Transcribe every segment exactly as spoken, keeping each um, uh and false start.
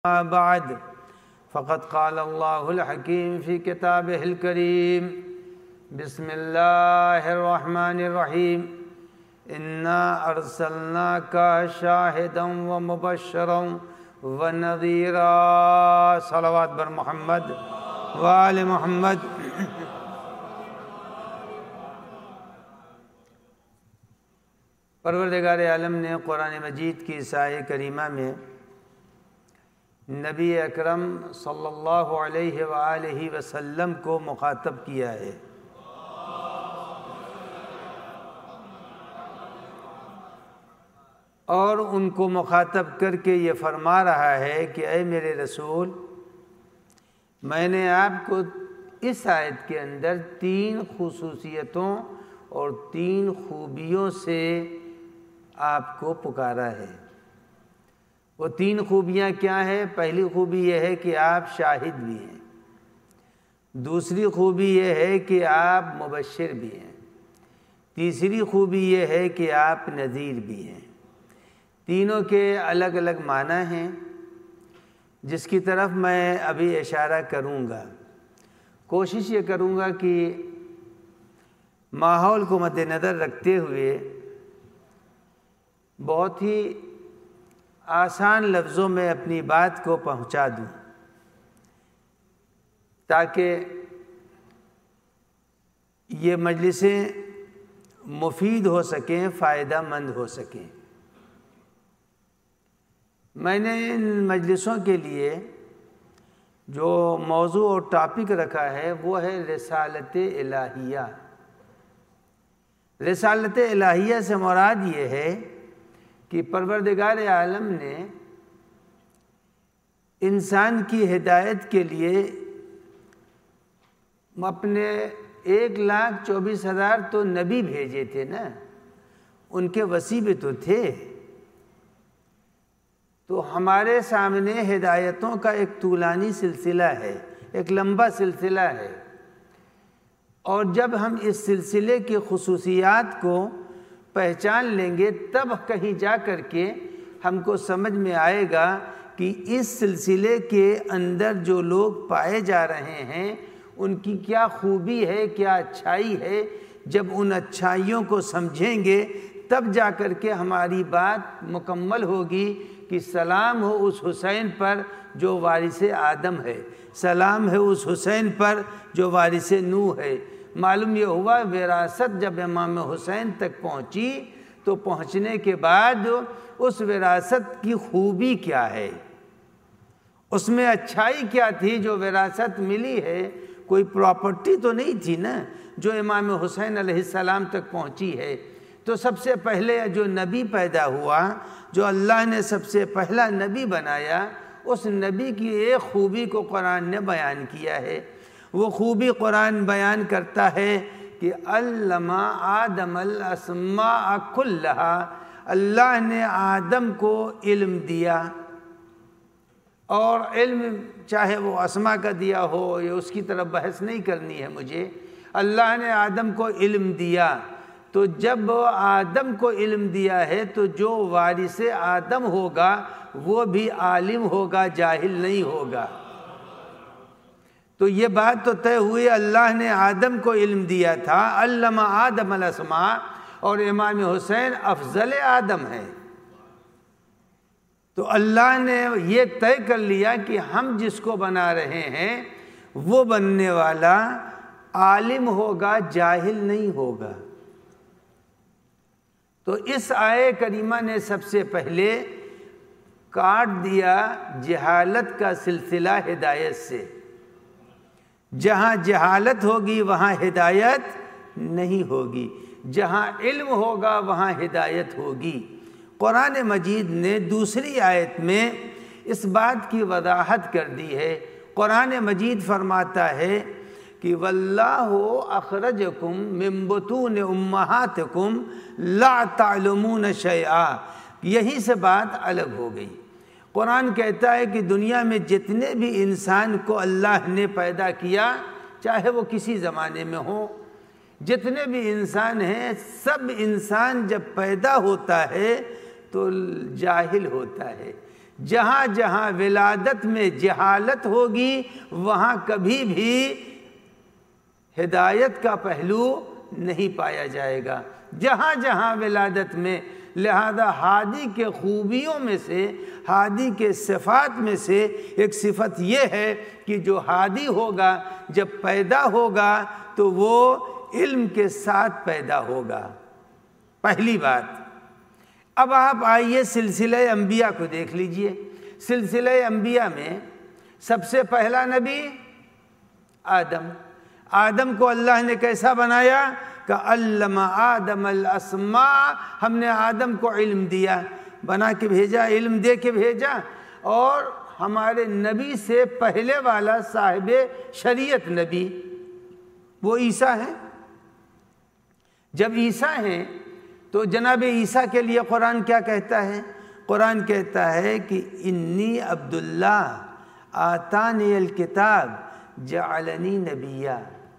أما بعد فقد قال الله الحكيم في كتابه الكريم بسم الله الرحمن الرحيم إنا أرسلناك شاهدا ومبشرا ونذيرا صلوات بر محمد وآل محمد۔ پروردگار عالم نے قرآن مجید کی اس آیت کریمہ میں نبی اکرم صلی اللہ علیہ وآلہ وسلم کو مخاطب کیا ہے، اور ان کو مخاطب کر کے یہ فرما رہا ہے کہ اے میرے رسول، میں نے آپ کو اس آیت کے اندر تین خصوصیتوں اور تین خوبیوں سے آپ کو پکارا ہے۔ وہ تین خوبیاں کیا ہیں؟ پہلی خوبی یہ ہے کہ آپ شاہد بھی ہیں، دوسری خوبی یہ ہے کہ آپ مبشر بھی ہیں، تیسری خوبی یہ ہے کہ آپ نذیر بھی ہیں۔ تینوں کے الگ الگ معنی ہیں جس کی طرف میں ابھی اشارہ کروں گا۔ کوشش یہ کروں گا کہ ماحول کو مد نظر رکھتے ہوئے بہت ہی آسان لفظوں میں اپنی بات کو پہنچا دوں تاکہ یہ مجلسیں مفید ہو سکیں، فائدہ مند ہو سکیں۔ میں نے ان مجلسوں کے لیے جو موضوع اور ٹاپک رکھا ہے وہ ہے رسالت الہیہ۔ رسالت الہیہ سے مراد یہ ہے کہ پروردگار عالم نے انسان کی ہدایت کے لیے اپنے ایک لاکھ چوبیس ہزار تو نبی بھیجے تھے نا، ان کے وصی بھی تو تھے۔ تو ہمارے سامنے ہدایتوں کا ایک طولانی سلسلہ ہے، ایک لمبا سلسلہ ہے، اور جب ہم اس سلسلے کی خصوصیات کو پہچان لیں گے تب کہیں جا کر کے ہم کو سمجھ میں آئے گا کہ اس سلسلے کے اندر جو لوگ پائے جا رہے ہیں ان کی کیا خوبی ہے، کیا اچھائی ہے۔ جب ان اچھائیوں کو سمجھیں گے تب جا کر کے ہماری بات مکمل ہوگی کہ سلام ہو اس حسین پر جو وارث آدم ہے، سلام ہے اس حسین پر جو وارث نوح ہے۔ معلوم یہ ہوا وراثت جب امام حسین تک پہنچی تو پہنچنے کے بعد اس وراثت کی خوبی کیا ہے، اس میں اچھائی کیا تھی جو وراثت ملی ہے۔ کوئی پراپرٹی تو نہیں تھی نا جو امام حسین علیہ السلام تک پہنچی ہے۔ تو سب سے پہلے جو نبی پیدا ہوا، جو اللہ نے سب سے پہلا نبی بنایا، اس نبی کی ایک خوبی کو قرآن نے بیان کیا ہے۔ وہ خوبی قرآن بیان کرتا ہے کہ علم آدم الاسماء کلہا، اللہ نے آدم کو علم دیا، اور علم چاہے وہ اسماء کا دیا ہو یا اس کی طرف بحث نہیں کرنی ہے مجھے۔ اللہ نے آدم کو علم دیا، تو جب آدم کو علم دیا ہے تو جو وارث آدم ہوگا وہ بھی عالم ہوگا، جاہل نہیں ہوگا۔ تو یہ بات تو طے ہوئی، اللہ نے آدم کو علم دیا تھا، علم آدم الاسماء، اور امام حسین افضل آدم ہے۔ تو اللہ نے یہ طے کر لیا کہ ہم جس کو بنا رہے ہیں وہ بننے والا عالم ہوگا، جاہل نہیں ہوگا۔ تو اس آیے کریمہ نے سب سے پہلے کاٹ دیا جہالت کا سلسلہ ہدایت سے۔ جہاں جہالت ہوگی وہاں ہدایت نہیں ہوگی، جہاں علم ہوگا وہاں ہدایت ہوگی۔ قرآن مجید نے دوسری آیت میں اس بات کی وضاحت کر دی ہے۔ قرآن مجید فرماتا ہے کہ واللہ اخرجکم من بطون امہاتکم لا تعلمون شیئا، یہیں سے بات الگ ہو گئی۔ قرآن کہتا ہے کہ دنیا میں جتنے بھی انسان کو اللہ نے پیدا کیا، چاہے وہ کسی زمانے میں ہوں، جتنے بھی انسان ہیں، سب انسان جب پیدا ہوتا ہے تو جاہل ہوتا ہے۔ جہاں جہاں ولادت میں جہالت ہوگی وہاں کبھی بھی ہدایت کا پہلو نہیں پایا جائے گا، جہاں جہاں ولادت میں۔ لہذا ہادی کے خوبیوں میں سے، ہادی کے صفات میں سے ایک صفت یہ ہے کہ جو ہادی ہوگا جب پیدا ہوگا تو وہ علم کے ساتھ پیدا ہوگا، پہلی بات۔ اب آپ آئیے سلسلہ انبیاء کو دیکھ لیجئے۔ سلسلہ انبیاء میں سب سے پہلا نبی آدم۔ آدم کو اللہ نے کیسا بنایا کہ علم آدم الاسماء، ہم نے آدم کو علم دیا، بنا کے بھیجا، علم دے کے بھیجا۔ اور ہمارے نبی سے پہلے والا صاحب شریعت نبی وہ عیسیٰ ہیں۔ جب عیسیٰ ہیں تو جناب عیسیٰ کے لیے قرآن کیا کہتا ہے؟ قرآن کہتا ہے کہ انی عبداللہ آتانی الکتاب جعلنی نبیہ۔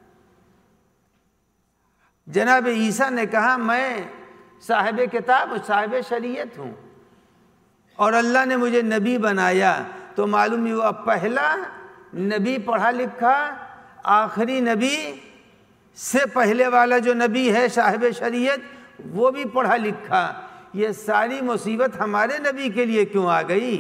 جناب عیسیٰ نے کہا میں صاحب کتاب صاحب شریعت ہوں اور اللہ نے مجھے نبی بنایا، تو معلوم ہوا پہلا نبی پڑھا لکھا، آخری نبی سے پہلے والا جو نبی ہے صاحب شریعت وہ بھی پڑھا لکھا۔ یہ ساری مصیبت ہمارے نبی کے لیے کیوں آ گئی؟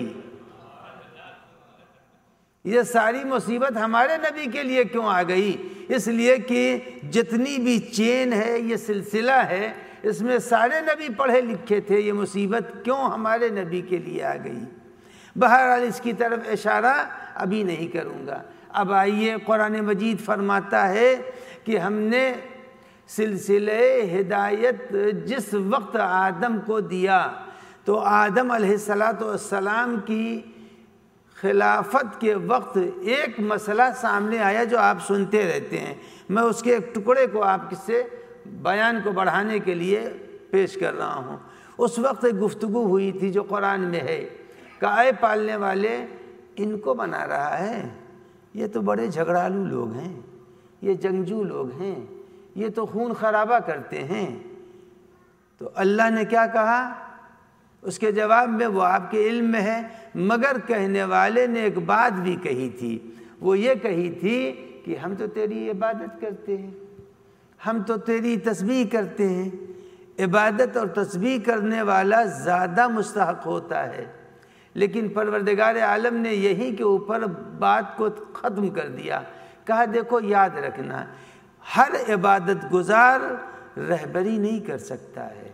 یہ ساری مصیبت ہمارے نبی کے لیے کیوں آ گئی؟ اس لیے کہ جتنی بھی چین ہے، یہ سلسلہ ہے، اس میں سارے نبی پڑھے لکھے تھے، یہ مصیبت کیوں ہمارے نبی کے لیے آ گئی؟ بہرحال اس کی طرف اشارہ ابھی نہیں کروں گا۔ اب آئیے، قرآن مجید فرماتا ہے کہ ہم نے سلسلہ ہدایت جس وقت آدم کو دیا تو آدم علیہ السلام کی خلافت کے وقت ایک مسئلہ سامنے آیا جو آپ سنتے رہتے ہیں۔ میں اس کے ایک ٹکڑے کو آپ سے بیان کو بڑھانے کے لیے پیش کر رہا ہوں۔ اس وقت ایک گفتگو ہوئی تھی جو قرآن میں ہے کہ اے پالنے والے، ان کو بنا رہا ہے، یہ تو بڑے جھگڑالو لوگ ہیں، یہ جنگجو لوگ ہیں، یہ تو خون خرابہ کرتے ہیں۔ تو اللہ نے کیا کہا اس کے جواب میں؟ وہ آپ کے علم میں ہے، مگر کہنے والے نے ایک بات بھی کہی تھی، وہ یہ کہی تھی کہ ہم تو تیری عبادت کرتے ہیں، ہم تو تیری تسبیح کرتے ہیں۔ عبادت اور تسبیح کرنے والا زیادہ مستحق ہوتا ہے، لیکن پروردگار عالم نے یہی کے اوپر بات کو ختم کر دیا۔ کہا دیکھو یاد رکھنا، ہر عبادت گزار رہبری نہیں کر سکتا ہے۔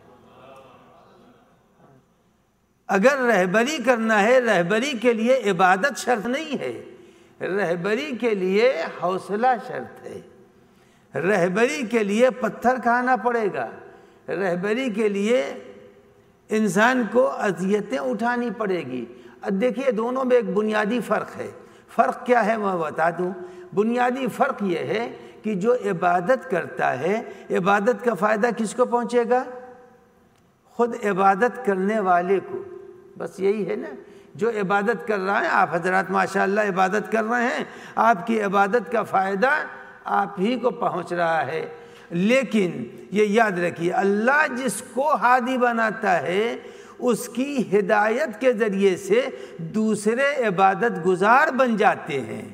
اگر رہبری کرنا ہے، رہبری کے لیے عبادت شرط نہیں ہے، رہبری کے لیے حوصلہ شرط ہے، رہبری کے لیے پتھر کھانا پڑے گا، رہبری کے لیے انسان کو اذیتیں اٹھانی پڑے گی۔ اب دیکھیے دونوں میں ایک بنیادی فرق ہے۔ فرق کیا ہے میں بتا دوں۔ بنیادی فرق یہ ہے کہ جو عبادت کرتا ہے، عبادت کا فائدہ کس کو پہنچے گا؟ خود عبادت کرنے والے کو۔ بس یہی ہے نا، جو عبادت کر رہا ہے، آپ حضرات ماشاءاللہ عبادت کر رہے ہیں، آپ کی عبادت کا فائدہ آپ ہی کو پہنچ رہا ہے۔ لیکن یہ یاد رکھیے، اللہ جس کو ہادی بناتا ہے اس کی ہدایت کے ذریعے سے دوسرے عبادت گزار بن جاتے ہیں۔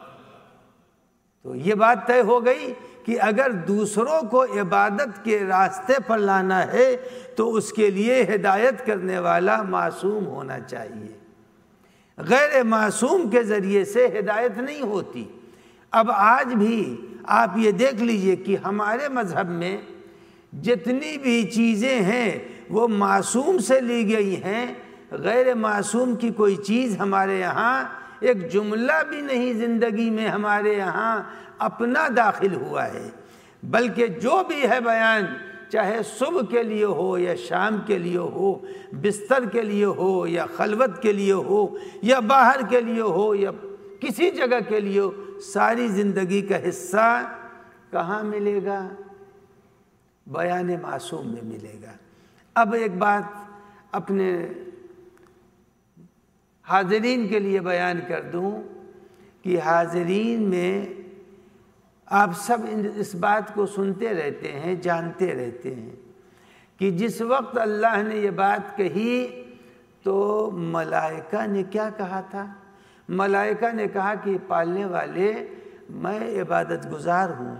تو یہ بات طے ہو گئی کہ اگر دوسروں کو عبادت کے راستے پر لانا ہے تو اس کے لیے ہدایت کرنے والا معصوم ہونا چاہیے، غیر معصوم کے ذریعے سے ہدایت نہیں ہوتی۔ اب آج بھی آپ یہ دیکھ لیجئے کہ ہمارے مذہب میں جتنی بھی چیزیں ہیں وہ معصوم سے لی گئی ہیں، غیر معصوم کی کوئی چیز ہمارے یہاں ایک جملہ بھی نہیں زندگی میں ہمارے یہاں اپنا داخل ہوا ہے، بلکہ جو بھی ہے بیان، چاہے صبح کے لیے ہو یا شام کے لیے ہو، بستر کے لیے ہو یا خلوت کے لیے ہو یا باہر کے لیے ہو یا کسی جگہ کے لیے ہو، ساری زندگی کا حصہ کہاں ملے گا؟ بیان معصوم میں ملے گا۔ اب ایک بات اپنے حاضرین کے لیے بیان کر دوں کہ حاضرین میں آپ سب اس بات کو سنتے رہتے ہیں، جانتے رہتے ہیں کہ جس وقت اللہ نے یہ بات کہی تو ملائکہ نے کیا کہا تھا؟ ملائکہ نے کہا کہ پالنے والے میں عبادت گزار ہوں،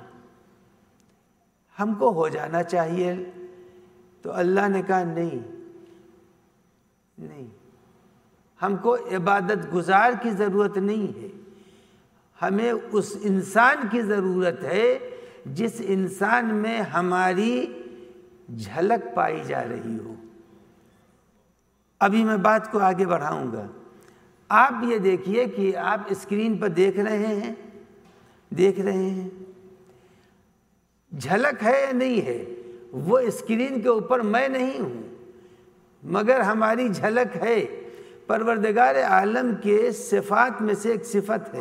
ہم کو ہو جانا چاہیے۔ تو اللہ نے کہا نہیں نہیں، ہم کو عبادت گزار کی ضرورت نہیں ہے، ہمیں اس انسان کی ضرورت ہے جس انسان میں ہماری جھلک پائی جا رہی ہو۔ ابھی میں بات کو آگے بڑھاؤں گا۔ آپ یہ دیکھیے کہ آپ اسکرین پر دیکھ رہے ہیں دیکھ رہے ہیں جھلک ہے یا نہیں ہے؟ وہ اسکرین کے اوپر میں نہیں ہوں، مگر ہماری جھلک ہے۔ پروردگار عالم کے صفات میں سے ایک صفت ہے۔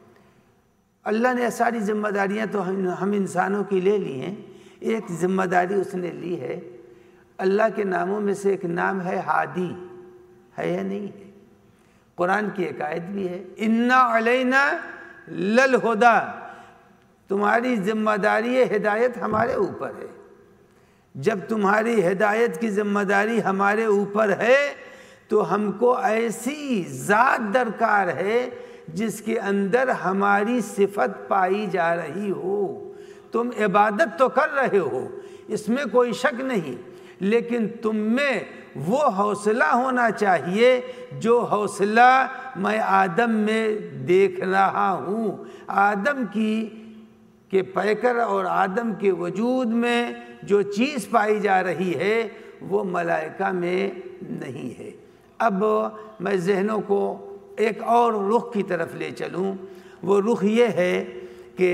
اللہ نے ساری ذمہ داریاں تو ہم انسانوں کی لے لی ہیں، ایک ذمہ داری اس نے لی ہے۔ اللہ کے ناموں میں سے ایک نام ہے ہادی، ہے یا نہیں ہے؟ قرآن کی ایک آیت بھی ہے، اِنَّا عَلَيْنَا لَلْہُدَىٰ، تمہاری ذمہ داری ہدایت ہمارے اوپر ہے۔ جب تمہاری ہدایت کی ذمہ داری ہمارے اوپر ہے تو ہم کو ایسی ذات درکار ہے جس کے اندر ہماری صفت پائی جا رہی ہو۔ تم عبادت تو کر رہے ہو، اس میں کوئی شک نہیں، لیکن تم میں وہ حوصلہ ہونا چاہیے جو حوصلہ میں آدم میں دیکھ رہا ہوں۔ آدم کی کے پیکر اور آدم کے وجود میں جو چیز پائی جا رہی ہے وہ ملائکہ میں نہیں ہے۔ اب میں ذہنوں کو ایک اور رخ کی طرف لے چلوں، وہ رخ یہ ہے کہ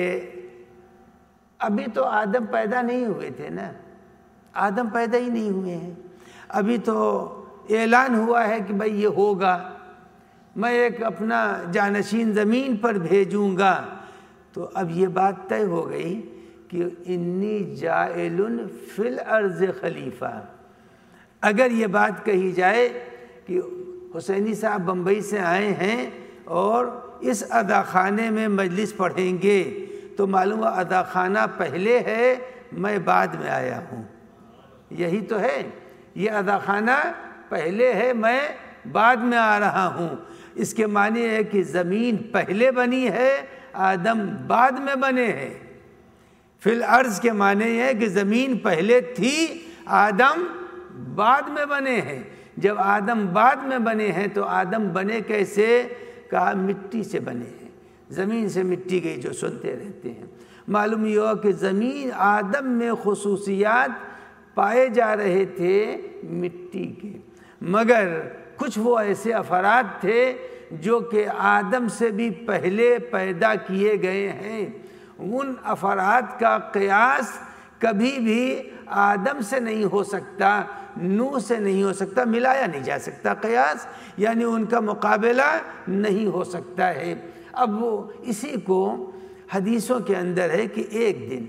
ابھی تو آدم پیدا نہیں ہوئے تھے نا، آدم پیدا ہی نہیں ہوئے ہیں، ابھی تو اعلان ہوا ہے کہ بھئی یہ ہوگا، میں ایک اپنا جانشین زمین پر بھیجوں گا۔ تو اب یہ بات طے ہو گئی کہ انی جاعل فی الارض خلیفہ۔ اگر یہ بات کہی جائے کہ حسینی صاحب بمبئی سے آئے ہیں اور اس ادا خانے میں مجلس پڑھیں گے تو معلوم ہے ادا خانہ پہلے ہے، میں بعد میں آیا ہوں، یہی تو ہے، یہ ادا خانہ پہلے ہے، میں بعد میں آ رہا ہوں۔ اس کے معنی ہے کہ زمین پہلے بنی ہے، آدم بعد میں بنے ہیں۔ فی الارض کے معنی ہے کہ زمین پہلے تھی، آدم بعد میں بنے ہیں۔ جب آدم بعد میں بنے ہیں تو آدم بنے کیسے؟ کہا مٹی سے بنے ہیں، زمین سے مٹی گئی، جو سنتے رہتے ہیں۔ معلوم یہ ہو کہ زمین آدم میں خصوصیات پائے جا رہے تھے مٹی کے، مگر کچھ وہ ایسے افراد تھے جو کہ آدم سے بھی پہلے پیدا کیے گئے ہیں۔ ان افراد کا قیاس کبھی بھی آدم سے نہیں ہو سکتا، نوح سے نہیں ہو سکتا، ملایا نہیں جا سکتا قیاس، یعنی ان کا مقابلہ نہیں ہو سکتا ہے۔ اب وہ اسی کو حدیثوں کے اندر ہے کہ ایک دن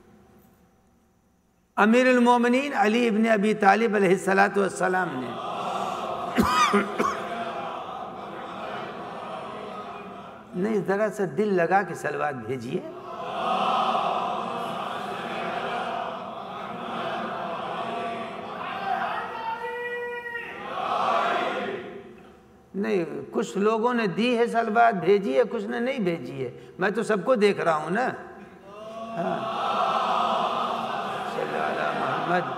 امیر المومنین علی ابن ابی طالب علیہ السلام نے نہیں، ذرا سا دل لگا کے صلوات بھیجیے۔ نہیں، کچھ لوگوں نے دی ہے صلوات، بھیجی ہے، کچھ نے نہیں بھیجی ہے، میں تو سب کو دیکھ رہا ہوں نا۔ ہاں، صلی اللہ علیہ محمد۔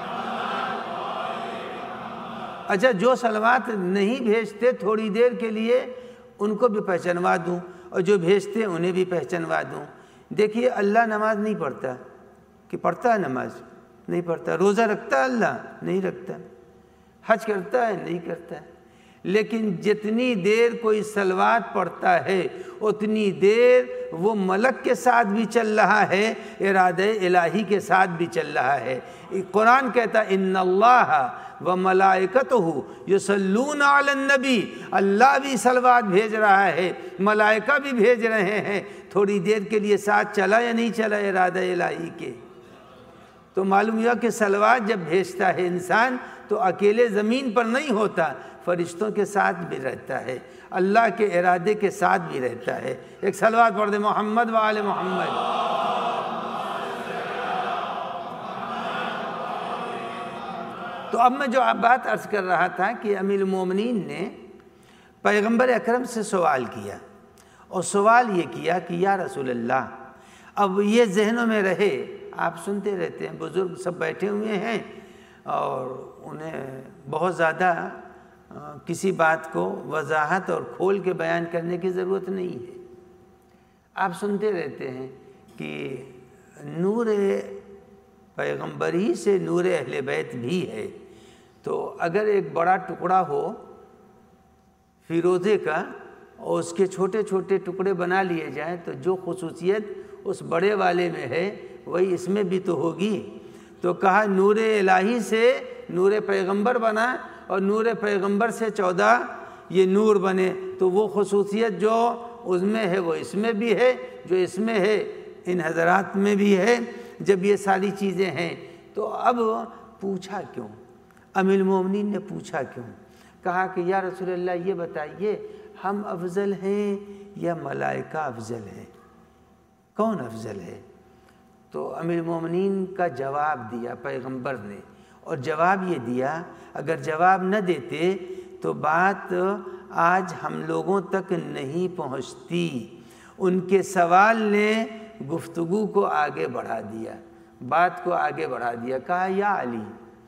اچھا، جو صلوات نہیں بھیجتے تھوڑی دیر کے لیے ان کو بھی پہچانوا دوں، اور جو بھیجتے انہیں بھی پہچانوا دوں۔ دیکھیے، اللہ نماز نہیں پڑھتا، کہ پڑھتا ہے نماز؟ نہیں پڑھتا۔ روزہ رکھتا ہے اللہ؟ نہیں رکھتا۔ حج کرتا ہے؟ نہیں کرتا ہے۔ لیکن جتنی دیر کوئی صلوات پڑھتا ہے اتنی دیر وہ ملک کے ساتھ بھی چل رہا ہے، ارادہ الہی کے ساتھ بھی چل رہا ہے۔ قرآن کہتا ہے ان اللہ وملائکتہ یصلون علی النبی، اللہ بھی صلوات بھیج رہا ہے، ملائکہ بھی بھیج رہے ہیں۔ تھوڑی دیر کے لیے ساتھ چلا یا نہیں چلا ارادہ الہی کے؟ تو معلوم ہوا کہ صلوات جب بھیجتا ہے انسان تو اکیلے زمین پر نہیں ہوتا، فرشتوں کے ساتھ بھی رہتا ہے، اللہ کے ارادے کے ساتھ بھی رہتا ہے۔ ایک صلوات پڑھ دے، محمد و آل محمد۔ تو اب میں جو بات عرض کر رہا تھا کہ امیر المومنین نے پیغمبر اکرم سے سوال کیا، اور سوال یہ کیا کہ یا رسول اللہ، اب یہ ذہنوں میں رہے، آپ سنتے رہتے ہیں، بزرگ سب بیٹھے ہوئے ہیں اور انہیں بہت زیادہ کسی بات کو وضاحت اور کھول کے بیان کرنے کی ضرورت نہیں ہے۔ آپ سنتے رہتے ہیں کہ نور پیغمبری سے نور اہل بیت بھی ہے، تو اگر ایک بڑا ٹکڑا ہو فیروزے کا اور اس کے چھوٹے چھوٹے ٹکڑے بنا لیے جائیں تو جو خصوصیت اس بڑے والے میں ہے وہی اس میں بھی تو ہوگی۔ تو کہا نور الہی سے نور پیغمبر بنا اور نور پیغمبر سے چودہ یہ نور بنے، تو وہ خصوصیت جو اس میں ہے وہ اس میں بھی ہے، جو اس میں ہے ان حضرات میں بھی ہے۔ جب یہ ساری چیزیں ہیں تو اب پوچھا کیوں؟ امیر المومنین نے پوچھا کیوں؟ کہا کہ یا رسول اللہ یہ بتائیے ہم افضل ہیں یا ملائکہ افضل ہیں؟ کون افضل ہے؟ تو امیر المومنین کا جواب دیا پیغمبر نے، اور جواب یہ دیا، اگر جواب نہ دیتے تو بات آج ہم لوگوں تک نہیں پہنچتی۔ ان کے سوال نے گفتگو کو آگے بڑھا دیا، بات کو آگے بڑھا دیا۔ کہا یا علی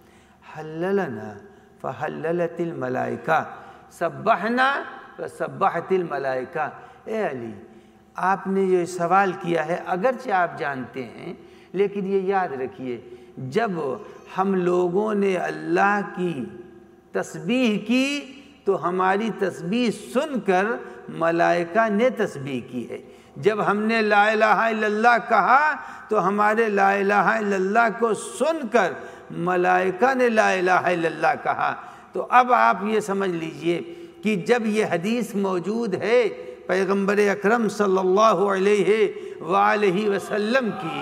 حللنا فحللت الملائکہ سبحنا فسبحت الملائکہ۔ اے علی، آپ نے یہ سوال کیا ہے اگرچہ آپ جانتے ہیں، لیکن یہ یاد رکھیے جب ہم لوگوں نے اللہ کی تسبیح کی تو ہماری تسبیح سن کر ملائکہ نے تسبیح کی ہے۔ جب ہم نے لا الہ الا اللہ کہا تو ہمارے لا الہ الا اللہ کو سن کر ملائکہ نے لا الہ الا اللہ کہا۔ تو اب آپ یہ سمجھ لیجئے کہ جب یہ حدیث موجود ہے پیغمبر اکرم صلی اللہ علیہ وآلہ وسلم کی،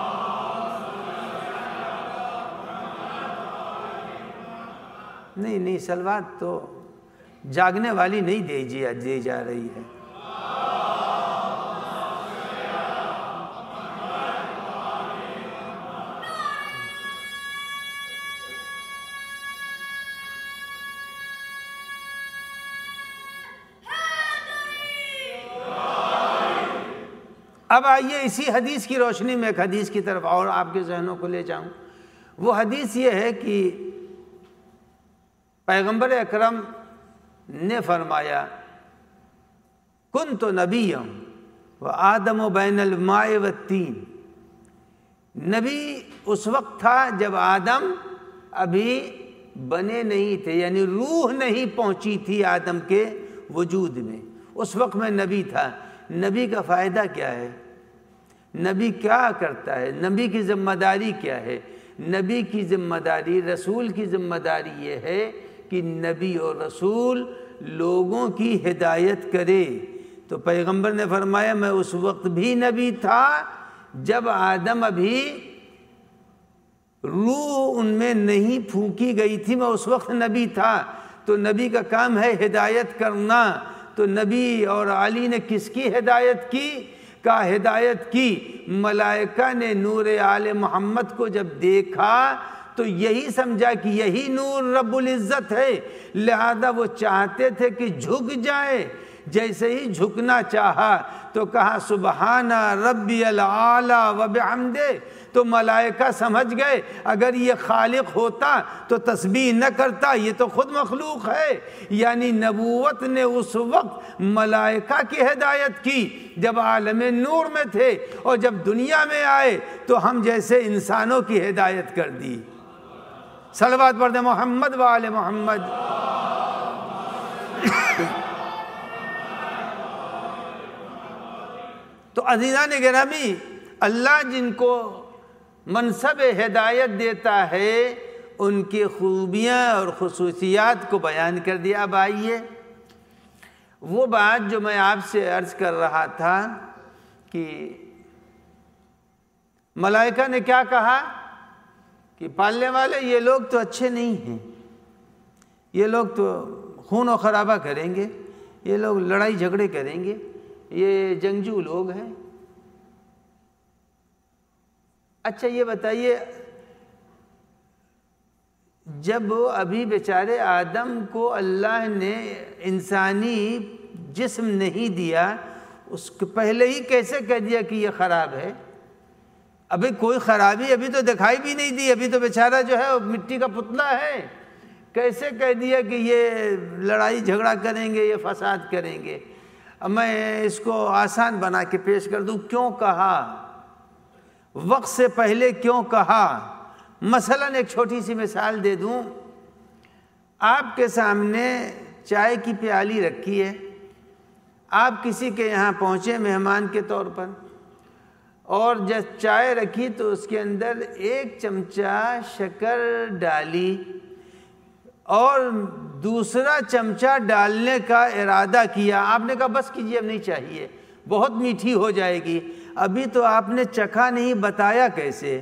نہیں نہیں صلوات تو جاگنے والی نہیں دی جا رہی ہے۔ اب آئیے اسی حدیث کی روشنی میں ایک حدیث کی طرف اور آپ کے ذہنوں کو لے جاؤں۔ وہ حدیث یہ ہے کہ پیغمبر اکرم نے فرمایا کنت نبیم و آدم بین الماء والتین۔ نبی اس وقت تھا جب آدم ابھی بنے نہیں تھے، یعنی روح نہیں پہنچی تھی آدم کے وجود میں، اس وقت میں نبی تھا۔ نبی کا فائدہ کیا ہے؟ نبی کیا کرتا ہے؟ نبی کی ذمہ داری کیا ہے؟ نبی کی ذمہ داری، رسول کی ذمہ داری یہ ہے کہ نبی اور رسول لوگوں کی ہدایت کرے۔ تو پیغمبر نے فرمایا میں اس وقت بھی نبی تھا جب آدم ابھی روح ان میں نہیں پھونکی گئی تھی، میں اس وقت نبی تھا۔ تو نبی کا کام ہے ہدایت کرنا۔ تو نبی اور علی نے کس کی ہدایت کی؟ کا ہدایت کی ملائکہ نے نور آل محمد کو جب دیکھا تو یہی سمجھا کہ یہی نور رب العزت ہے، لہذا وہ چاہتے تھے کہ جھک جائے۔ جیسے ہی جھکنا چاہا تو کہا سبحان ربی العالی و بحمدہ، تو ملائکہ سمجھ گئے اگر یہ خالق ہوتا تو تسبیح نہ کرتا، یہ تو خود مخلوق ہے۔ یعنی نبوت نے اس وقت ملائکہ کی ہدایت کی جب عالم نور میں تھے، اور جب دنیا میں آئے تو ہم جیسے انسانوں کی ہدایت کر دی۔ صلوات پڑھ دیں محمد و آل محمد۔ تو عزیزان گرامی، اللہ جن کو منصب ہدایت دیتا ہے ان کی خوبیاں اور خصوصیات کو بیان کر دیا۔ اب آئیے وہ بات جو میں آپ سے عرض کر رہا تھا کہ ملائکہ نے کیا کہا کہ پالنے والے یہ لوگ تو اچھے نہیں ہیں، یہ لوگ تو خون و خرابہ کریں گے، یہ لوگ لڑائی جھگڑے کریں گے، یہ جنگجو لوگ ہیں۔ اچھا یہ بتائیے جب ابھی بیچارے آدم کو اللہ نے انسانی جسم نہیں دیا، اس کے پہلے ہی کیسے کہہ دیا کہ یہ خراب ہے؟ ابھی کوئی خرابی ابھی تو دکھائی بھی نہیں دی، ابھی تو بیچارہ جو ہے وہ مٹی کا پتلا ہے، کیسے کہہ دیا کہ یہ لڑائی جھگڑا کریں گے، یہ فساد کریں گے؟ اب میں اس کو آسان بنا کے پیش کر دوں، کیوں کہا؟ وقت سے پہلے کیوں کہا؟ مثلاً ایک چھوٹی سی مثال دے دوں، آپ کے سامنے چائے کی پیالی رکھی ہے، آپ کسی کے یہاں پہنچے مہمان کے طور پر، اور جب چائے رکھی تو اس کے اندر ایک چمچہ شکر ڈالی اور دوسرا چمچہ ڈالنے کا ارادہ کیا، آپ نے کہا بس کیجیے اب نہیں چاہیے، بہت میٹھی ہو جائے گی۔ ابھی تو آپ نے چکھا نہیں، بتایا کیسے؟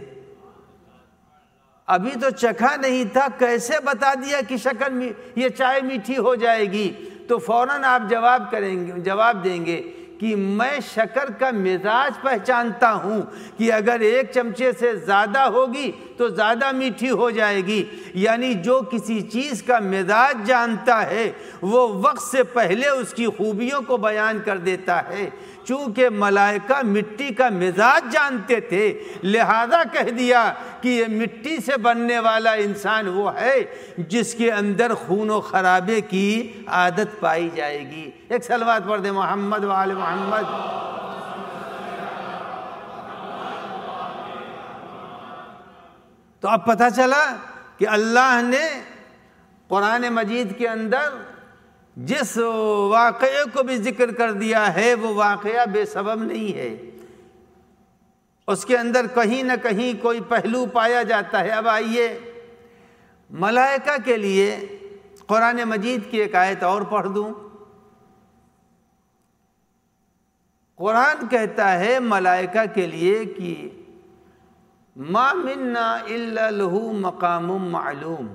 ابھی تو چکھا نہیں تھا، کیسے بتا دیا کہ شکر یہ چائے میٹھی ہو جائے گی؟ تو فوراً آپ جواب کریں گے، جواب دیں گے کہ میں شکر کا مزاج پہچانتا ہوں کہ اگر ایک چمچے سے زیادہ ہوگی تو زیادہ میٹھی ہو جائے گی۔ یعنی جو کسی چیز کا مزاج جانتا ہے وہ وقت سے پہلے اس کی خوبیوں کو بیان کر دیتا ہے۔ چونکہ ملائکہ مٹی کا مزاج جانتے تھے، لہذا کہہ دیا کہ یہ مٹی سے بننے والا انسان وہ ہے جس کے اندر خون و خرابے کی عادت پائی جائے گی۔ ایک صلوات پڑھ دیں محمد و آل محمد۔ تو اب پتہ چلا کہ اللہ نے قرآن مجید کے اندر جس واقعے کو بھی ذکر کر دیا ہے وہ واقعہ بے سبب نہیں ہے، اس کے اندر کہیں نہ کہیں کوئی پہلو پایا جاتا ہے۔ اب آئیے ملائکہ کے لیے قرآن مجید کی ایک آیت اور پڑھ دوں۔ قرآن کہتا ہے ملائکہ کے لیے کہ ما منا الا لہ مقام معلوم۔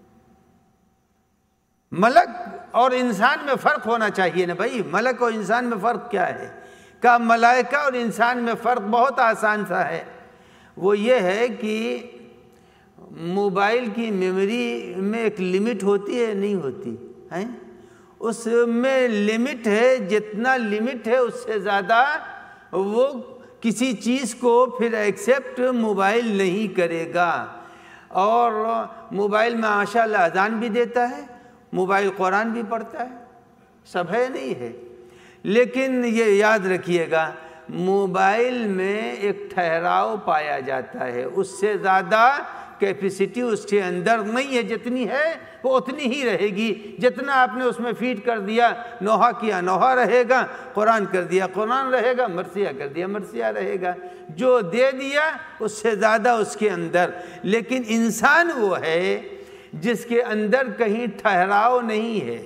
ملک اور انسان میں فرق ہونا چاہیے نا بھائی، ملک اور انسان میں فرق کیا ہے؟ کہ ملائکہ اور انسان میں فرق بہت آسان سا ہے، وہ یہ ہے کہ موبائل کی میموری میں ایک لمٹ ہوتی ہے نہیں ہوتی ہے؟ اس میں لمٹ ہے، جتنا لمٹ ہے اس سے زیادہ وہ کسی چیز کو پھر ایکسیپٹ موبائل نہیں کرے گا۔ اور موبائل میں ماشاء اللہ اذان بھی دیتا ہے، موبائل قرآن بھی پڑھتا ہے، سب ہے نہیں ہے، لیکن یہ یاد رکھیے گا موبائل میں ایک ٹھہراؤ پایا جاتا ہے، اس سے زیادہ کیپیسٹی اس کے اندر نہیں ہے، جتنی ہے وہ اتنی ہی رہے گی، جتنا آپ نے اس میں فیڈ کر دیا نوحہ کیا نوحہ رہے گا، قرآن کر دیا قرآن رہے گا، مرثیہ کر دیا مرثیہ رہے گا، جو دے دیا اس سے زیادہ اس کے اندر۔ لیکن انسان وہ ہے جس کے اندر کہیں ٹھہراؤ نہیں ہے،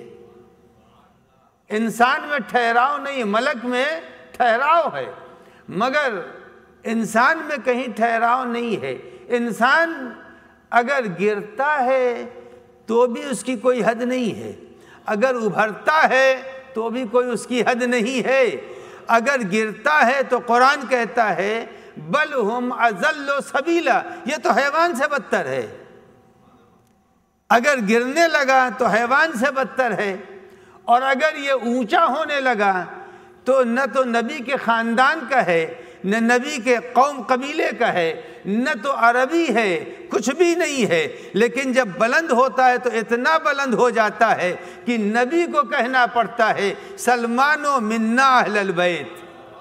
انسان میں ٹھہراؤ نہیں، ملک میں ٹھہراؤ ہے مگر انسان میں کہیں ٹھہراؤ نہیں ہے۔ انسان اگر گرتا ہے تو بھی اس کی کوئی حد نہیں ہے، اگر ابھرتا ہے تو بھی کوئی اس کی حد نہیں ہے۔ اگر گرتا ہے تو قرآن کہتا ہے بل ہم اضل سبیلا، یہ تو حیوان سے بدتر ہے۔ اگر گرنے لگا تو حیوان سے بدتر ہے، اور اگر یہ اونچا ہونے لگا تو نہ تو نبی کے خاندان کا ہے، نہ نبی کے قوم قبیلے کا ہے، نہ تو عربی ہے، کچھ بھی نہیں ہے، لیکن جب بلند ہوتا ہے تو اتنا بلند ہو جاتا ہے کہ نبی کو کہنا پڑتا ہے سلمانو منا اہل البیت۔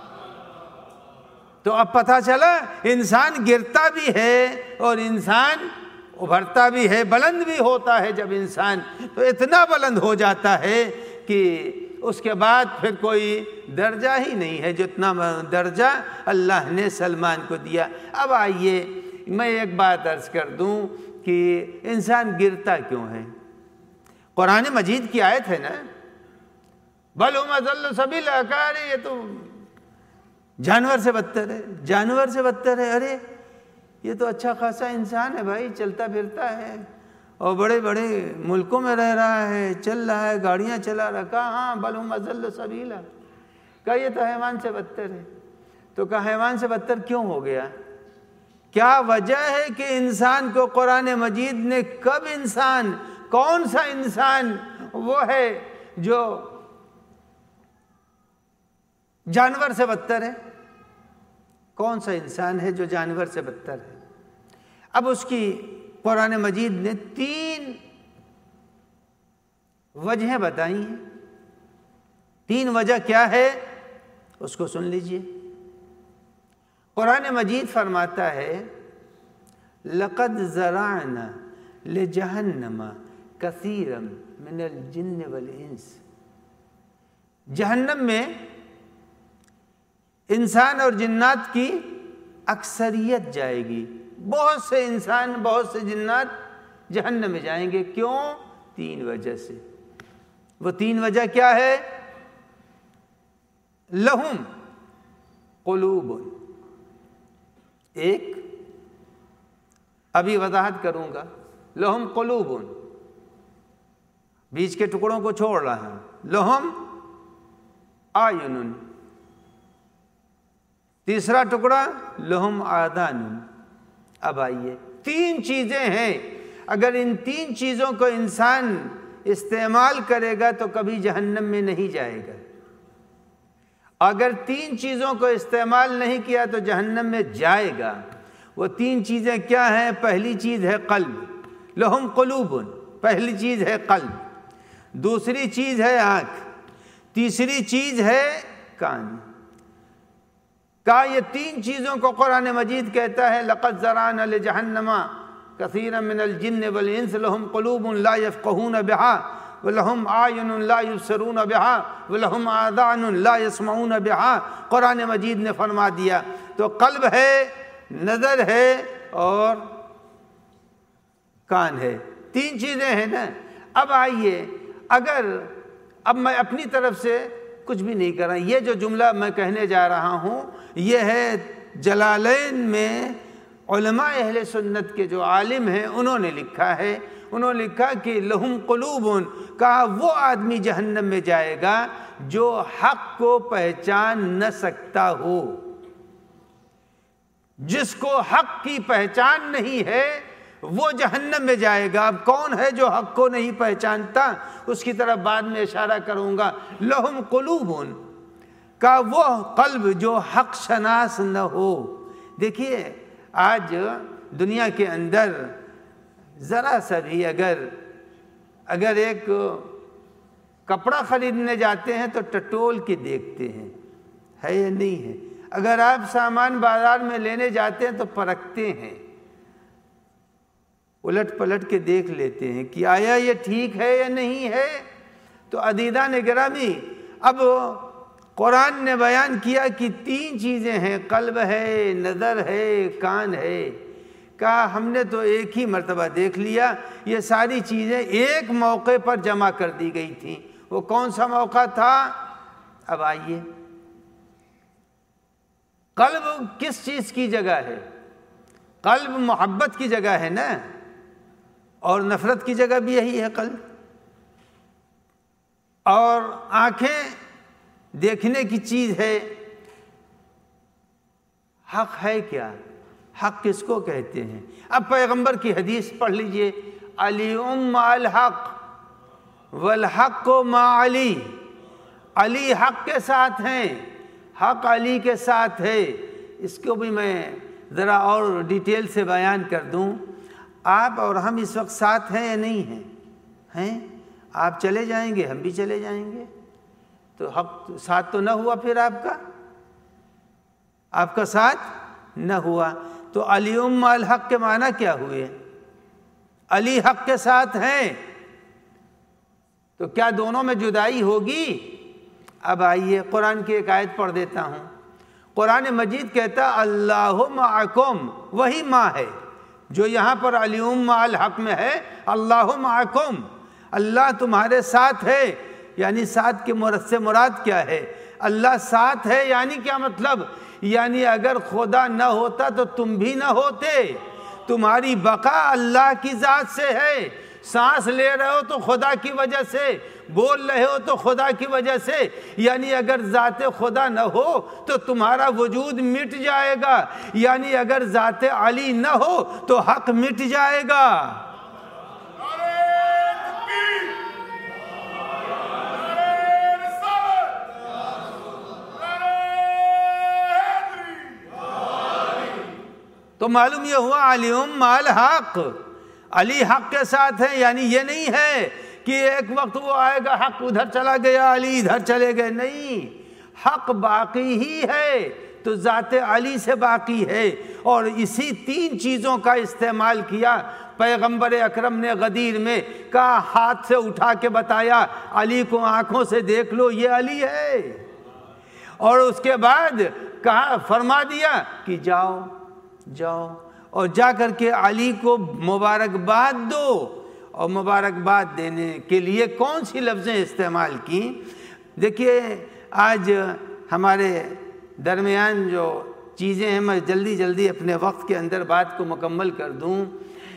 تو اب پتہ چلا انسان گرتا بھی ہے اور انسان ابھرتا بھی ہے، بلند بھی ہوتا ہے۔ جب انسان تو اتنا بلند ہو جاتا ہے کہ اس کے بعد پھر کوئی درجہ ہی نہیں ہے جتنا درجہ اللہ نے سلمان کو دیا۔ اب آئیے میں ایک بات عرض کر دوں کہ انسان گرتا کیوں ہے؟ قرآن مجید کی آیت ہے نا بل ہم اضل سبیلا، کہا یہ تو جانور سے بدتر ہے، جانور سے بدتر ہے۔ ارے یہ تو اچھا خاصا انسان ہے بھائی، چلتا پھرتا ہے اور بڑے بڑے ملکوں میں رہ رہا ہے، چل رہا ہے، گاڑیاں چلا رہا، کہا ہاں بل ہم اضل سبیلا، کہا یہ تو حیوان سے بدتر ہے۔ تو کہا حیوان سے بدتر کیوں ہو گیا؟ کیا وجہ ہے کہ انسان کو قرآن مجید نے کب انسان، کون سا انسان وہ ہے جو جانور سے بدتر ہے؟ کون سا انسان ہے جو جانور سے بدتر ہے؟ اب اس کی قرآن مجید نے تین وجہیں بتائی ہیں۔ تین وجہ کیا ہے اس کو سن لیجئے۔ قرآن مجید فرماتا ہے لَقَدْ زَرَعْنَا لِجَهَنَّمَ كَثِيرًا مِنَ الْجِنِّ وَالْإِنسِ، جہنم میں انسان اور جنات کی اکثریت جائے گی، بہت سے انسان بہت سے جنات جہنم میں جائیں گے۔ کیوں؟ تین وجہ سے۔ وہ تین وجہ کیا ہے؟ لہم قلوب، ایک ابھی وضاحت کروں گا، لہم قلوب، بیچ کے ٹکڑوں کو چھوڑ رہا ہوں، لہم آیون، تیسرا ٹکڑا لہم آذان۔ اب آئیے، تین چیزیں ہیں، اگر ان تین چیزوں کو انسان استعمال کرے گا تو کبھی جہنم میں نہیں جائے گا۔ اگر تین چیزوں کو استعمال نہیں کیا تو جہنم میں جائے گا۔ وہ تین چیزیں کیا ہیں؟ پہلی چیز ہے قلب، لہم قلوب، پہلی چیز ہے قلب، دوسری چیز ہے آنکھ، تیسری چیز ہے کان۔ کہا یہ تین چیزوں کو قرآن مجید کہتا ہے لَقَدْ زَرَعْنَا لِجَهَنَّمَ كَثِيرًا مِنَ الْجِنِّ وَالْإِنسِ لَهُمْ قُلُوبٌ لَا يَفْقَهُونَ بِهَا وَلَهُمْ أَعْيُنٌ لَا يُبْصِرُونَ بِهَا وَلَهُمْ آذَانٌ لَا يَسْمَعُونَ بِهَا۔ قرآن مجید نے فرما دیا تو قلب ہے، نظر ہے اور کان ہے، تین چیزیں ہیں نا۔ اب آئیے، اگر اب میں اپنی طرف سے کچھ بھی نہیں کر رہا، یہ جو جملہ میں کہنے جا رہا ہوں یہ ہے جلالین میں علماء اہل سنت کے جو عالم ہیں انہوں نے لکھا ہے۔ انہوں نے لکھا کہ لہم قلوب، کہا وہ آدمی جہنم میں جائے گا جو حق کو پہچان نہ سکتا ہو، جس کو حق کی پہچان نہیں ہے وہ جہنم میں جائے گا۔ اب کون ہے جو حق کو نہیں پہچانتا؟ اس کی طرف بعد میں اشارہ کروں گا۔ لہم قلوب کا وہ قلب جو حق شناس نہ ہو۔ دیکھیے آج دنیا کے اندر ذرا سا بھی اگر اگر ایک کپڑا خریدنے جاتے ہیں تو ٹٹول کے دیکھتے ہیں ہے یا نہیں ہے، اگر آپ سامان بازار میں لینے جاتے ہیں تو پرکھتے ہیں، الٹ پلٹ کے دیکھ لیتے ہیں کہ آیا یہ ٹھیک ہے یا نہیں ہے۔ تو عزیزان گرامی، اب قرآن نے بیان کیا کہ تین چیزیں ہیں، قلب ہے، نظر ہے، کان ہے۔ کہا ہم نے تو ایک ہی مرتبہ دیکھ لیا، یہ ساری چیزیں ایک موقع پر جمع کر دی گئی تھیں۔ وہ کون سا موقع تھا؟ اب آئیے، قلب کس چیز کی جگہ ہے؟ قلب محبت کی جگہ ہے نا، اور نفرت کی جگہ بھی یہی ہے قلب۔ اور آنکھیں دیکھنے کی چیز ہے۔ حق ہے کیا؟ حق کس کو کہتے ہیں؟ اب پیغمبر کی حدیث پڑھ لیجئے، علی مع الحق والحق مع علی، علی حق کے ساتھ ہیں، حق علی کے ساتھ ہے۔ اس کو بھی میں ذرا اور ڈیٹیل سے بیان کر دوں۔ آپ اور ہم اس وقت ساتھ ہیں یا نہیں ہیں؟ ہیں؟ آپ چلے جائیں گے، ہم بھی چلے جائیں گے، تو حق ساتھ تو نہ ہوا، پھر آپ کا آپ کا ساتھ نہ ہوا۔ تو علی مع الحق کے معنی کیا ہوئے؟ علی حق کے ساتھ ہیں، تو کیا دونوں میں جدائی ہوگی؟ اب آئیے قرآن کی ایک آیت پڑھ دیتا ہوں۔ قرآن مجید کہتا اللہ معکم، وہی ماں ہے جو یہاں پر علی مع الحق میں ہے، اللہ معکم، اللہ تمہارے ساتھ ہے۔ یعنی ساتھ کے مراد سے مراد کیا ہے؟ اللہ ساتھ ہے یعنی کیا مطلب؟ یعنی اگر خدا نہ ہوتا تو تم بھی نہ ہوتے، تمہاری بقا اللہ کی ذات سے ہے، سانس لے رہے ہو تو خدا کی وجہ سے، بول رہے ہو تو خدا کی وجہ سے، یعنی اگر ذات خدا نہ ہو تو تمہارا وجود مٹ جائے گا، یعنی اگر ذات علی نہ ہو تو حق مٹ جائے گا۔ تو معلوم یہ ہوا علی مال حق، علی حق کے ساتھ ہے، یعنی یہ نہیں ہے کہ ایک وقت وہ آئے گا حق ادھر چلا گیا علی ادھر چلے گئے، نہیں، حق باقی ہی ہے تو ذات علی سے باقی ہے۔ اور اسی تین چیزوں کا استعمال کیا پیغمبر اکرم نے غدیر میں، کہا ہاتھ سے اٹھا کے بتایا علی کو آنکھوں سے دیکھ لو یہ علی ہے، اور اس کے بعد کہا فرما دیا کہ جاؤ جاؤ اور جا کر کے علی کو مبارکباد دو، اور مبارکباد دینے کے لیے کون سی لفظیں استعمال کی؟ دیکھیے آج ہمارے درمیان جو چیزیں ہیں، میں جلدی جلدی اپنے وقت کے اندر بات کو مکمل کر دوں۔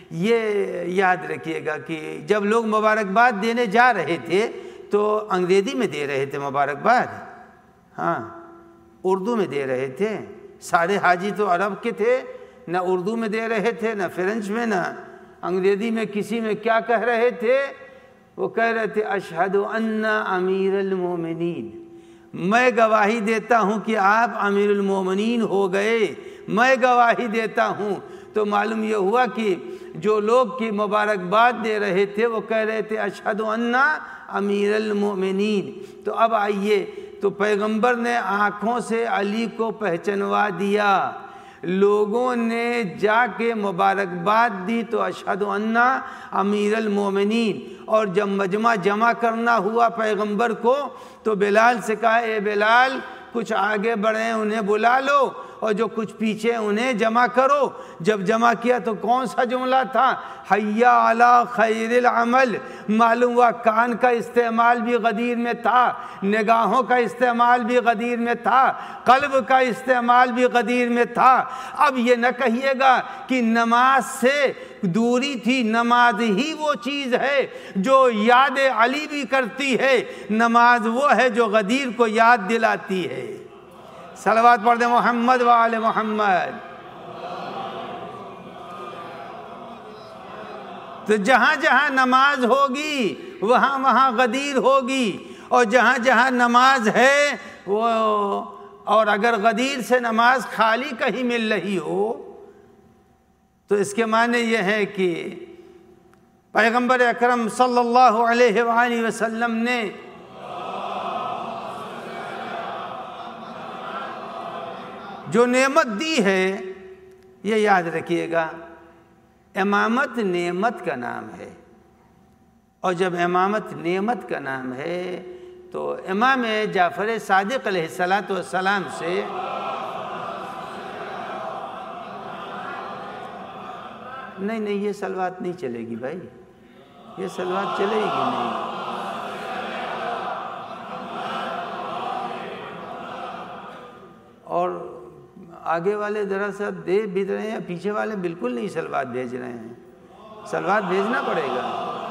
یہ یاد رکھیے گا کہ جب لوگ مبارکباد دینے جا رہے تھے تو انگریزی میں دے رہے تھے مبارکباد، ہاں اردو میں دے رہے تھے، سارے حاجی تو عرب کے تھے، نہ اردو میں دے رہے تھے نہ فرنچ میں نہ انگریزی میں، کسی میں کیا کہہ رہے تھے؟ وہ کہہ رہے تھے اشہد ان امیر المومنین، میں گواہی دیتا ہوں کہ آپ امیر المومنین ہو گئے، میں گواہی دیتا ہوں۔ تو معلوم یہ ہوا کہ جو لوگ کی مبارکباد دے رہے تھے وہ کہہ رہے تھے اشہد ان امیر المومنین۔ تو اب آئیے، تو پیغمبر نے آنکھوں سے علی کو پہچنوا دیا، لوگوں نے جا کے مبارکباد دی تو اشہد ان امیر المومنین۔ اور جب مجمع جمع کرنا ہوا پیغمبر کو تو بلال سے کہا اے بلال کچھ آگے بڑھیں انہیں بلا لو، اور جو کچھ پیچھے انہیں جمع کرو۔ جب جمع کیا تو کون سا جملہ تھا؟ حیا علی خیر العمل۔ معلوم ہوا کان کا استعمال بھی غدیر میں تھا، نگاہوں کا استعمال بھی غدیر میں تھا، قلب کا استعمال بھی غدیر میں تھا۔ اب یہ نہ کہیے گا کہ نماز سے دوری تھی، نماز ہی وہ چیز ہے جو یاد علی بھی کرتی ہے، نماز وہ ہے جو غدیر کو یاد دلاتی ہے۔ صلوات پڑھ دیں محمد و آل محمد۔ تو جہاں جہاں نماز ہوگی وہاں وہاں غدیر ہوگی، اور جہاں جہاں نماز ہے وہ، اور اگر غدیر سے نماز خالی کہیں مل رہی ہو تو اس کے معنی یہ ہے کہ پیغمبر اکرم صلی اللہ علیہ وآلہ وسلم نے جو نعمت دی ہے، یہ یاد رکھیے گا، امامت نعمت کا نام ہے، اور جب امامت نعمت کا نام ہے تو امام جعفر صادق علیہ الصلاۃ والسلام سے نہیں نہیں یہ صلوات نہیں چلے گی بھائی، یہ صلوات چلے گی نہیں۔ اور آگے والے دراصل دے بھی رہے ہیں، پیچھے والے بالکل نہیں صلوات بھیج رہے ہیں، صلوات بھیجنا پڑے گا۔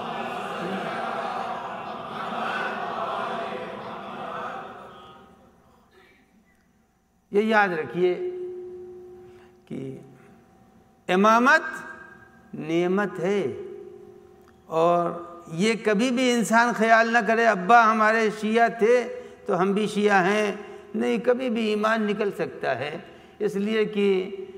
یہ یاد رکھیے کہ امامت نعمت ہے، اور یہ کبھی بھی انسان خیال نہ کرے ابا ہمارے شیعہ تھے تو ہم بھی شیعہ ہیں، نہیں، کبھی بھی ایمان نکل سکتا ہے، اس لیے کہ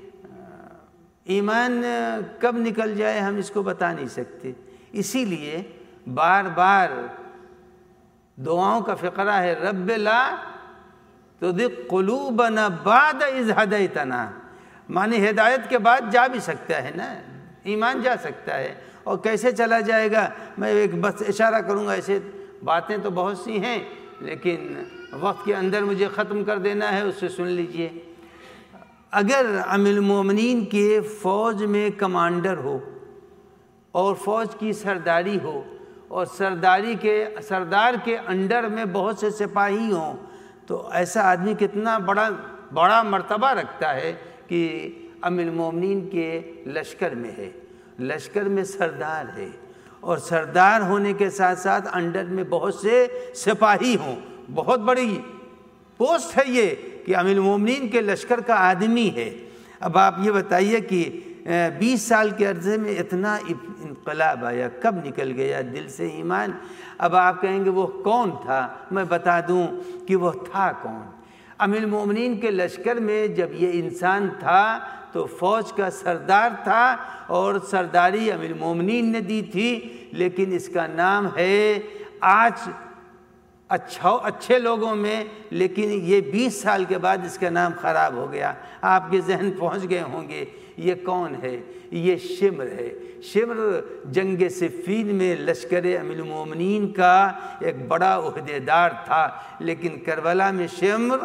ایمان کب نکل جائے ہم اس کو بتا نہیں سکتے۔ اسی لیے بار بار دعاؤں کا فقرہ ہے رب لا تزغ قلوبنا بعد اذ ہدیتنا، معنی ہدایت کے بعد جا بھی سکتا ہے نا، ایمان جا سکتا ہے، اور کیسے چلا جائے گا؟ میں ایک بس اشارہ کروں گا، ایسے باتیں تو بہت سی ہیں لیکن وقت کے اندر مجھے ختم کر دینا ہے، اس سے سن لیجئے۔ اگر امیر المومنین کے فوج میں کمانڈر ہو اور فوج کی سرداری ہو، اور سرداری کے سردار کے انڈر میں بہت سے سپاہی ہوں، تو ایسا آدمی کتنا بڑا بڑا مرتبہ رکھتا ہے کہ امیر المومنین کے لشکر میں ہے، لشکر میں سردار ہے، اور سردار ہونے کے ساتھ ساتھ انڈر میں بہت سے سپاہی ہوں، بہت بڑی پوسٹ ہے یہ کہ امیر المومنین کے لشکر کا آدمی ہے۔ اب آپ یہ بتائیے کہ بیس سال کے عرصے میں اتنا انقلاب آیا، کب نکل گیا دل سے ایمان؟ اب آپ کہیں گے وہ کون تھا؟ میں بتا دوں کہ وہ تھا کون۔ امیر المومنین کے لشکر میں جب یہ انسان تھا تو فوج کا سردار تھا اور سرداری امیر المومنین نے دی تھی، لیکن اس کا نام ہے آج اچھا اچھے لوگوں میں، لیکن یہ بیس سال کے بعد اس کا نام خراب ہو گیا۔ آپ کے ذہن پہنچ گئے ہوں گے یہ کون ہے؟ یہ شمر ہے۔ شمر جنگ صفین میں لشکر امیر المومنین کا ایک بڑا عہدیدار تھا، لیکن کربلا میں شمر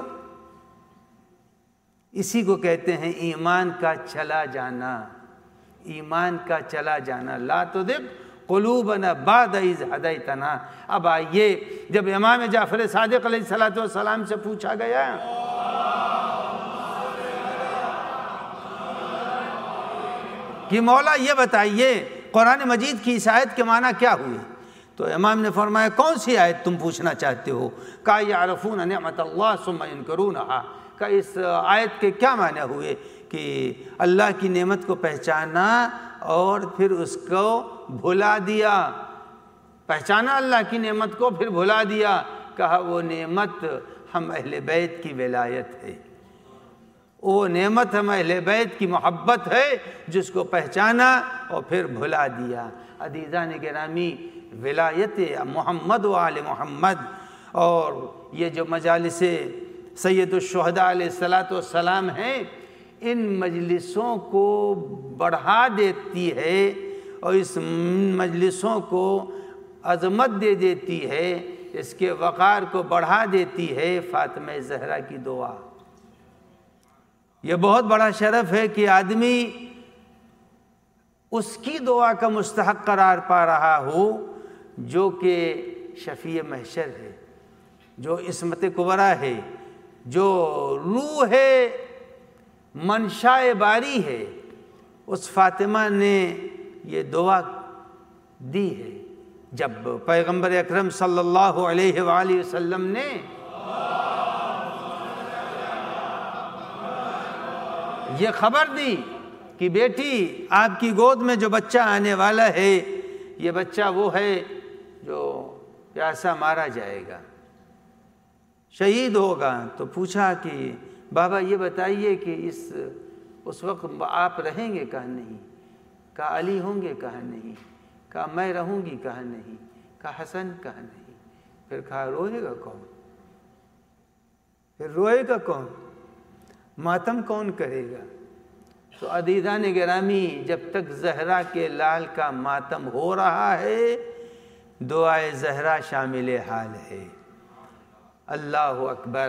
اسی کو کہتے ہیں ایمان کا چلا جانا، ایمان کا چلا جانا۔ لا تزغ قلوبنا بعد اذ ہدیتنا۔ اب آئیے، جب امام جعفر صادق علیہ الصلوۃ والسلام سے پوچھا گیا کہ مولا یہ بتائیے قرآن مجید کی اس آیت کے معنی کیا ہوئے، تو امام نے فرمایا کون سی آیت تم پوچھنا چاہتے ہو؟ کہا یعرفون نعمت اللہ ثم ینکرونہا۔ کہ اس آیت کے کیا معنی ہوئے کہ اللہ کی نعمت کو پہچانا اور پھر اس کو بھلا دیا، پہچانا اللہ کی نعمت کو پھر بھلا دیا۔ کہا وہ نعمت ہم اہل بیت کی ولایت ہے، وہ نعمت ہم اہل بیت کی محبت ہے جس کو پہچانا اور پھر بھلا دیا۔ عزیزان گرامی، ولایت محمد و آل محمد اور یہ جو مجالس سید الشہداء علیہ الصلوۃ والسلام ہیں، ان مجلسوں کو بڑھا دیتی ہے اور اس مجلسوں کو عظمت دے دیتی ہے، اس کے وقار کو بڑھا دیتی ہے فاطمہ زہرا کی دعا۔ یہ بہت بڑا شرف ہے کہ آدمی اس کی دعا کا مستحق قرار پا رہا ہو جو کہ شفیع محشر ہے، جو عصمت کبریٰ ہے، جو روح منشاء باری ہے۔ اس فاطمہ نے یہ دعا دی ہے جب پیغمبر اکرم صلی اللہ علیہ وآلہ وسلم نے یہ خبر دی کہ بیٹی آپ کی گود میں جو بچہ آنے والا ہے یہ بچہ وہ ہے جو پیاسا مارا جائے گا، شہید ہوگا۔ تو پوچھا کہ بابا یہ بتائیے کہ اس اس وقت آپ رہیں گے؟ کہا نہیں۔ کہا علی ہوں گے؟ کہا نہیں۔ کہا میں رہوں گی؟ کہا نہیں۔ کہا حسن؟ کہا نہیں۔ پھر کہا روئے گا کون؟ پھر روئے گا کون؟ ماتم کون کرے گا؟ تو عزیزان گرامی، جب تک زہرا کے لال کا ماتم ہو رہا ہے دعائے زہرا شامل حال ہے۔ اللہ اکبر۔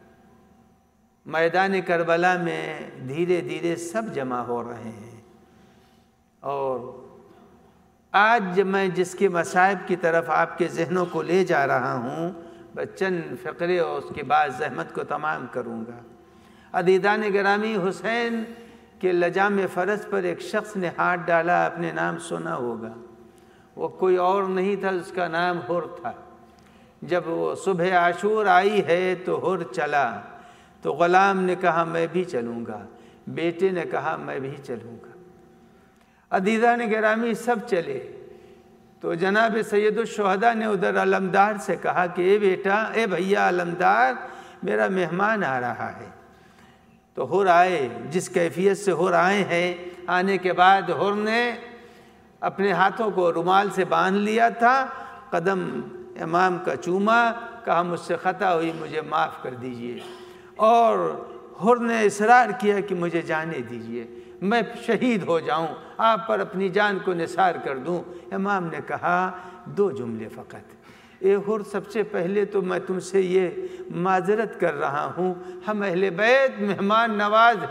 میدان کربلا میں دھیرے دھیرے سب جمع ہو رہے ہیں، اور آج جب میں جس کے مصائب کی طرف آپ کے ذہنوں کو لے جا رہا ہوں چند فقرے اور اس کے بعد زحمت کو تمام کروں گا۔ عزیزان گرامی، حسین کے لجام فرض پر ایک شخص نے ہاتھ ڈالا، اپنے نام سنا ہوگا، وہ کوئی اور نہیں تھا، اس کا نام حر تھا۔ جب وہ صبح عاشور آئی ہے تو حر چلا، تو غلام نے کہا میں بھی چلوں گا، بیٹے نے کہا میں بھی چلوں گا۔ عزیزان گرامی سب چلے، تو جناب سید الشہداء نے ادھر علمدار سے کہا کہ اے بیٹا، اے بھیا علمدار، میرا مہمان آ رہا ہے۔ تو حر آئے، جس کیفیت سے حر آئے ہیں، آنے کے بعد حر نے اپنے ہاتھوں کو رومال سے باندھ لیا تھا، قدم امام کا چوما، کہا مجھ سے خطا ہوئی، مجھے معاف کر دیجئے، اور حر نے اصرار کیا کہ مجھے جانے دیجئے، میں شہید ہو جاؤں، آپ پر اپنی جان کو نثار کر دوں۔ امام نے کہا دو جملے فقط، اے حر، سب سے پہلے تو میں تم سے یہ معذرت کر رہا ہوں، ہم اہل بیت مہمان نواز ہیں،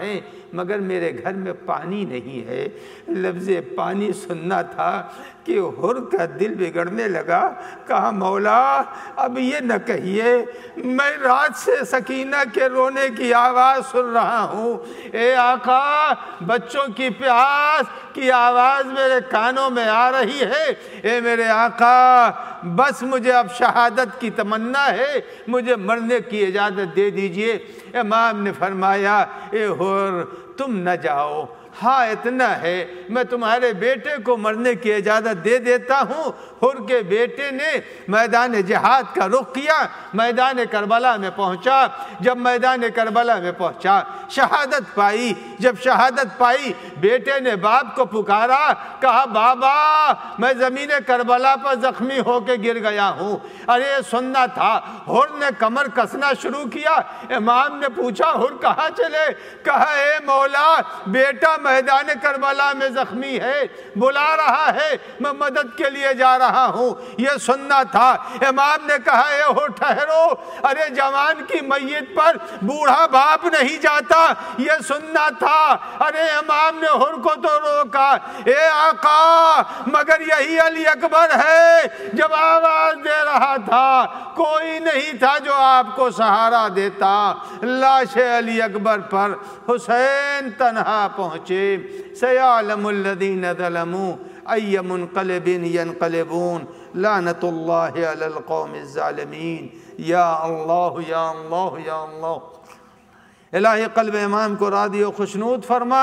مگر میرے گھر میں پانی نہیں ہے۔ لفظ پانی سننا تھا کہ حر کا دل بگڑنے لگا، کہا مولا اب یہ نہ کہیے، میں رات سے سکینہ کے رونے کی آواز سن رہا ہوں، اے آقا بچوں کی پیاس کی آواز میرے کانوں میں آ رہی ہے، اے میرے آقا بس مجھے اب شہادت کی تمنا ہے، مجھے مرنے کی اجازت دے دیجئے۔ امام نے فرمایا اے حر تم نہ جاؤ، ہاں اتنا ہے میں تمہارے بیٹے کو مرنے کی اجازت دے دیتا ہوں۔ حر کے بیٹے نے میدان جہاد کا رخ کیا، میدان کربلا میں پہنچا، جب میدان کربلا میں پہنچا شہادت پائی، جب شہادت پائی بیٹے نے باپ کو پکارا، کہا بابا میں زمین کربلا پر زخمی ہو کے گر گیا ہوں۔ ارے سننا تھا، حر نے کمر کسنا شروع کیا۔ امام نے پوچھا حر کہاں چلے؟ کہا اے مولا بیٹا میدان کربلا میں زخمی ہے، بلا رہا ہے، میں مدد کے لیے جا رہا ہوں، یہ سننا تھا۔ امام نے کہا اے ہو ٹھہرو، ارے جوان کی میت پر بوڑھا باپ نہیں جاتا، یہ سننا تھا۔ ارے امام نے حر کو تو روکا، اے آقا مگر یہی علی اکبر ہے، جب آواز دے رہا تھا کوئی نہیں تھا جو آپ کو سہارا دیتا۔ لاش علی اکبر پر حسین تنہا پہنچے۔ سیعلم الذین ظلموا ای منقلب ینقلبون لعنت اللہ علی القوم الظالمین۔ یا اللہ یا اللہ یا اللہ۔ الہی قلب امام کو راضی و خوشنود فرما،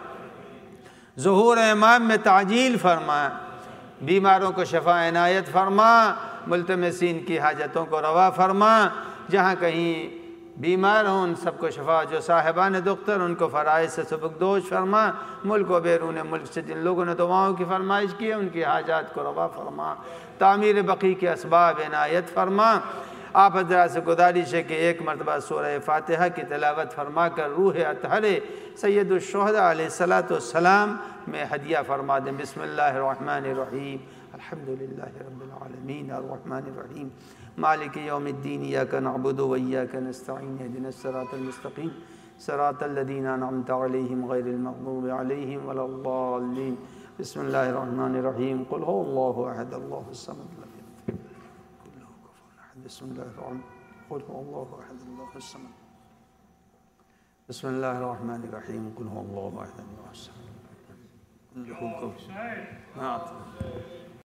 ظہور امام میں تعجیل فرما، بیماروں کو شفا عنایت فرما، ملتمسین کی حاجتوں کو روا فرما، جہاں کہیں بیمار ہوں ان سب کو شفا، جو صاحبان دختر ان کو فرائض سے سبکدوش فرما، ملک و بیرون ملک سے جن لوگوں نے دعاؤں کی فرمائش کی ہے ان کی حاجات کو روا فرما، تعمیر بقی کے اسباب عنایت فرما۔ آپ حضرات سے گزارش ہے کہ ایک مرتبہ سورہ فاتحہ کی تلاوت فرما کر روح اطہر سید الشہداء علیہ السلام میں ہدیہ فرما دیں۔ بسم اللہ الرحمن الرحیم، الحمدللہ رب العالمین الرحمن الرحیم مالک یوم الدین، ایاک نعبد و ایاک نستعین، اہدنا الصراط المستقیم صراط الذین انعمت علیہم غیر المغضوب علیہم ولا الضالین۔ بسم اللہ الرحمن الرحیم، قل هو اللہ احد اللہ الصمد لم یلد ولم یکن له کفوا احد۔ بسم اللہ الرحمن قل هو اللہ احد اللہ الصمد۔ بسم اللہ الرحمن الرحیم، قل هو اللہ احد اللہ الصمد۔